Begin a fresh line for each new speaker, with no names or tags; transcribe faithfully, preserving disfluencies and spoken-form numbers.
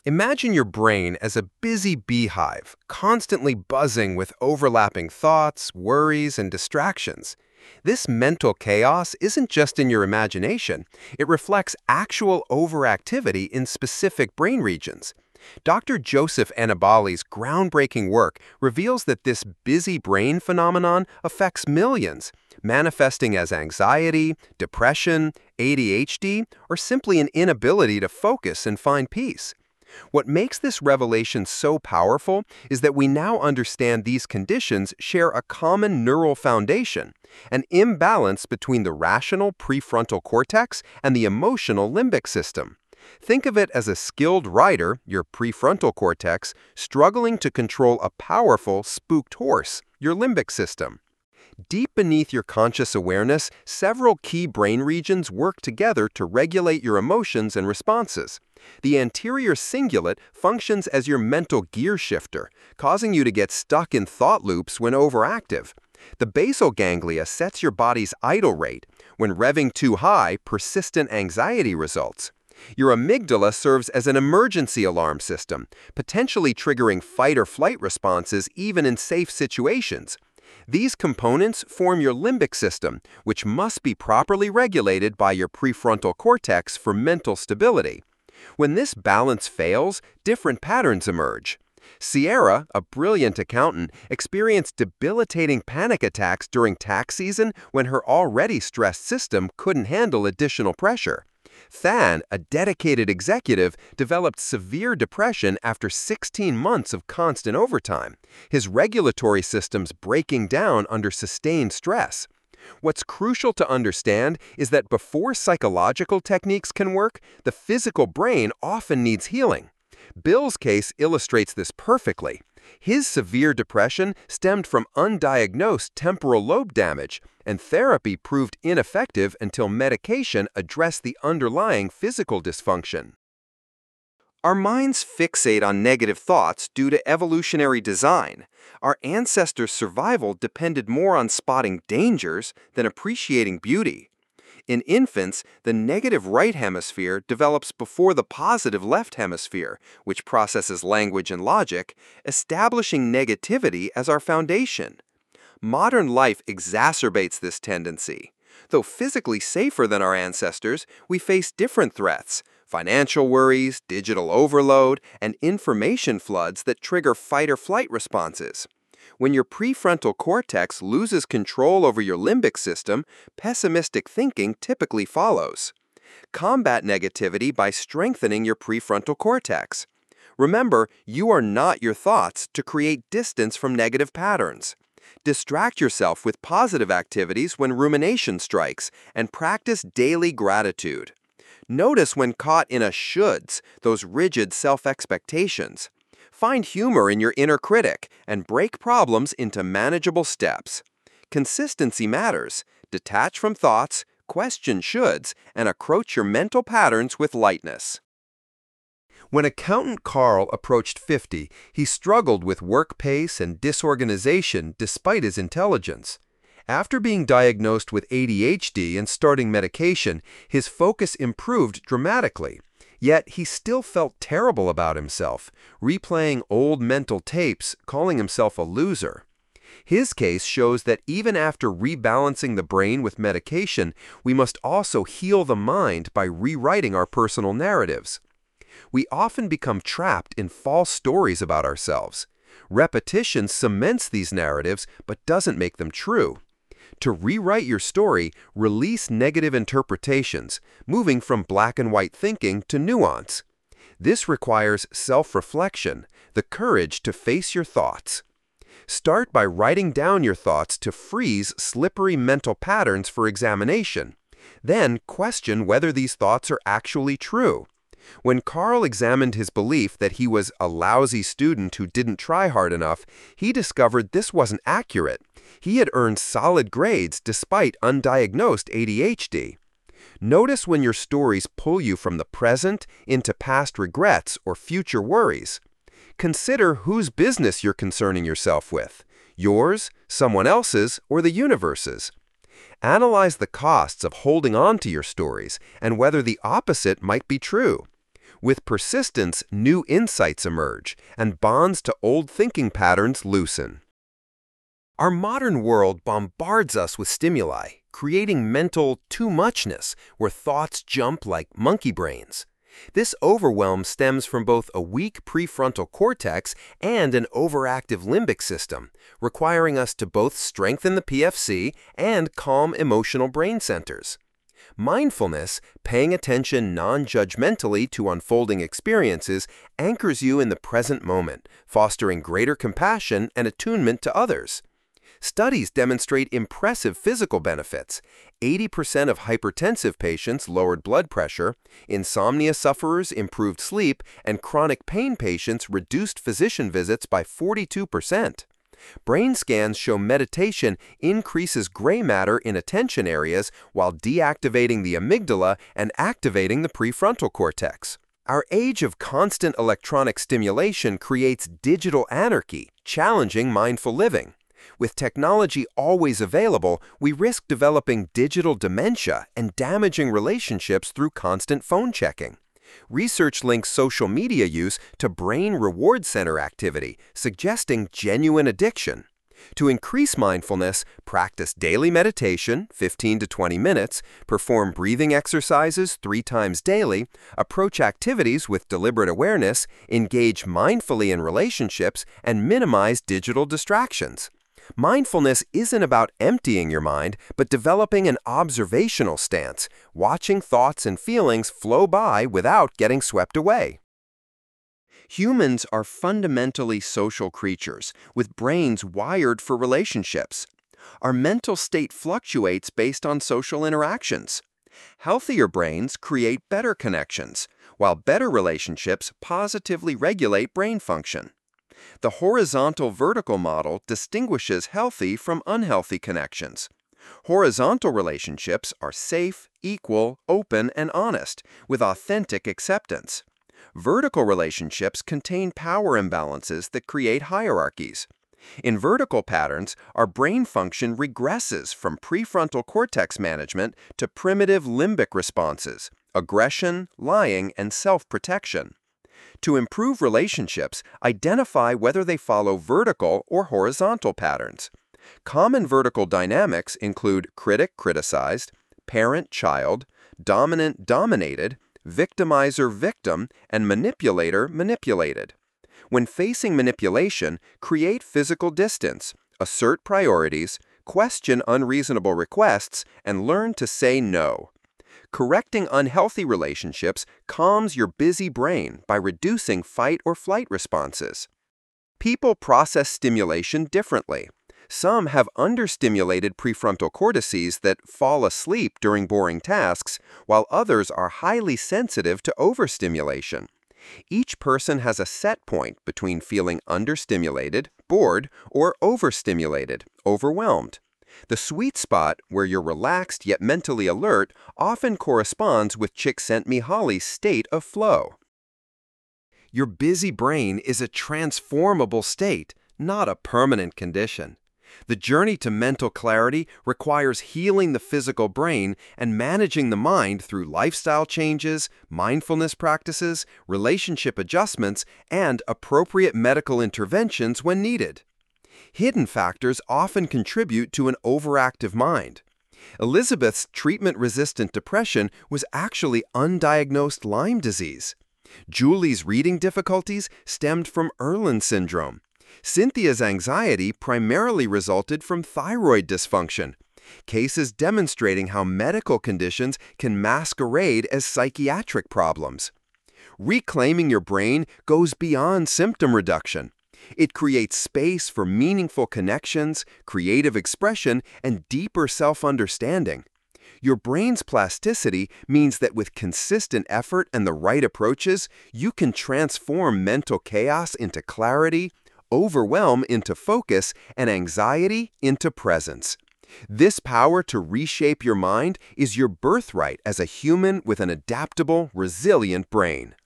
Imagine your brain as a busy beehive, constantly buzzing with overlapping thoughts, worries, and distractions. This mental chaos isn't just in your imagination, it reflects actual overactivity in specific brain regions. Doctor Joseph Annibale's groundbreaking work reveals that this busy brain phenomenon affects millions, manifesting as anxiety, depression, A D H D, or simply an inability to focus and find peace. What makes this revelation so powerful is that we now understand these conditions share a common neural foundation, an imbalance between the rational prefrontal cortex and the emotional limbic system. Think of it as a skilled rider, your prefrontal cortex, struggling to control a powerful, spooked horse, your limbic system. Deep beneath your conscious awareness, several key brain regions work together to regulate your emotions and responses. The anterior cingulate functions as your mental gear shifter, causing you to get stuck in thought loops when overactive. The basal ganglia sets your body's idle rate. When revving too high, persistent anxiety results. Your amygdala serves as an emergency alarm system, potentially triggering fight or flight responses even in safe situations. These components form your limbic system, which must be properly regulated by your prefrontal cortex for mental stability. When this balance fails, different patterns emerge. Sierra, a brilliant accountant, experienced debilitating panic attacks during tax season when her already stressed system couldn't handle additional pressure. Than, a dedicated executive, developed severe depression after sixteen months of constant overtime, his regulatory systems breaking down under sustained stress. What's crucial to understand is that before psychological techniques can work, the physical brain often needs healing. Bill's case illustrates this perfectly. His severe depression stemmed from undiagnosed temporal lobe damage, and therapy proved ineffective until medication addressed the underlying physical dysfunction. Our minds fixate on negative thoughts due to evolutionary design. Our ancestors' survival depended more on spotting dangers than appreciating beauty. In infants, the negative right hemisphere develops before the positive left hemisphere, which processes language and logic, establishing negativity as our foundation. Modern life exacerbates this tendency. Though physically safer than our ancestors, we face different threats: financial worries, digital overload, and information floods that trigger fight or flight responses. When your prefrontal cortex loses control over your limbic system, pessimistic thinking typically follows. Combat negativity by strengthening your prefrontal cortex. Remember, you are not your thoughts to create distance from negative patterns. Distract yourself with positive activities when rumination strikes, and practice daily gratitude. Notice when caught in a shoulds, those rigid self-expectations. Find humor in your inner critic and break problems into manageable steps. Consistency matters. Detach from thoughts, question shoulds, and approach your mental patterns with lightness. When accountant Carl approached fifty, he struggled with work pace and disorganization despite his intelligence. After being diagnosed with A D H D and starting medication, his focus improved dramatically. Yet he still felt terrible about himself, replaying old mental tapes, calling himself a loser. His case shows that even after rebalancing the brain with medication, we must also heal the mind by rewriting our personal narratives. We often become trapped in false stories about ourselves. Repetition cements these narratives but doesn't make them true. To rewrite your story, release negative interpretations, moving from black and white thinking to nuance. This requires self-reflection, the courage to face your thoughts. Start by writing down your thoughts to freeze slippery mental patterns for examination. Then question whether these thoughts are actually true. When Carl examined his belief that he was a lousy student who didn't try hard enough, he discovered this wasn't accurate. He had earned solid grades despite undiagnosed A D H D. Notice when your stories pull you from the present into past regrets or future worries. Consider whose business you're concerning yourself with: yours, someone else's, or the universe's. Analyze the costs of holding on to your stories and whether the opposite might be true. With persistence, new insights emerge, and bonds to old thinking patterns loosen. Our modern world bombards us with stimuli, creating mental too-muchness, where thoughts jump like monkey brains. This overwhelm stems from both a weak prefrontal cortex and an overactive limbic system, requiring us to both strengthen the P F C and calm emotional brain centers. Mindfulness, paying attention non-judgmentally to unfolding experiences, anchors you in the present moment, fostering greater compassion and attunement to others. Studies demonstrate impressive physical benefits. eighty percent of hypertensive patients lowered blood pressure, insomnia sufferers improved sleep, and chronic pain patients reduced physician visits by forty-two percent. Brain scans show meditation increases gray matter in attention areas while deactivating the amygdala and activating the prefrontal cortex. Our age of constant electronic stimulation creates digital anarchy, challenging mindful living. With technology always available, we risk developing digital dementia and damaging relationships through constant phone checking. Research links social media use to brain reward center activity, suggesting genuine addiction. To increase mindfulness, practice daily meditation, fifteen to twenty minutes, perform breathing exercises three times daily, approach activities with deliberate awareness, engage mindfully in relationships, and minimize digital distractions. Mindfulness isn't about emptying your mind, but developing an observational stance, watching thoughts and feelings flow by without getting swept away. Humans are fundamentally social creatures, with brains wired for relationships. Our mental state fluctuates based on social interactions. Healthier brains create better connections, while better relationships positively regulate brain function. The horizontal-vertical model distinguishes healthy from unhealthy connections. Horizontal relationships are safe, equal, open, and honest, with authentic acceptance. Vertical relationships contain power imbalances that create hierarchies. In vertical patterns, our brain function regresses from prefrontal cortex management to primitive limbic responses, aggression, lying, and self-protection. To improve relationships, identify whether they follow vertical or horizontal patterns. Common vertical dynamics include critic-criticized, parent-child, dominant-dominated, victimizer-victim, and manipulator-manipulated. When facing manipulation, create physical distance, assert priorities, question unreasonable requests, and learn to say no. Correcting unhealthy relationships calms your busy brain by reducing fight or flight responses. People process stimulation differently. Some have understimulated prefrontal cortices that fall asleep during boring tasks, while others are highly sensitive to overstimulation. Each person has a set point between feeling understimulated, bored, or overstimulated, overwhelmed. The sweet spot, where you're relaxed yet mentally alert, often corresponds with Csikszentmihalyi's state of flow. Your busy brain is a transformable state, not a permanent condition. The journey to mental clarity requires healing the physical brain and managing the mind through lifestyle changes, mindfulness practices, relationship adjustments, and appropriate medical interventions when needed. Hidden factors often contribute to an overactive mind. Elizabeth's treatment-resistant depression was actually undiagnosed Lyme disease. Julie's reading difficulties stemmed from Irlen syndrome. Cynthia's anxiety primarily resulted from thyroid dysfunction. Cases demonstrating how medical conditions can masquerade as psychiatric problems. Reclaiming your brain goes beyond symptom reduction. It creates space for meaningful connections, creative expression, and deeper self-understanding. Your brain's plasticity means that with consistent effort and the right approaches, you can transform mental chaos into clarity, overwhelm into focus, and anxiety into presence. This power to reshape your mind is your birthright as a human with an adaptable, resilient brain.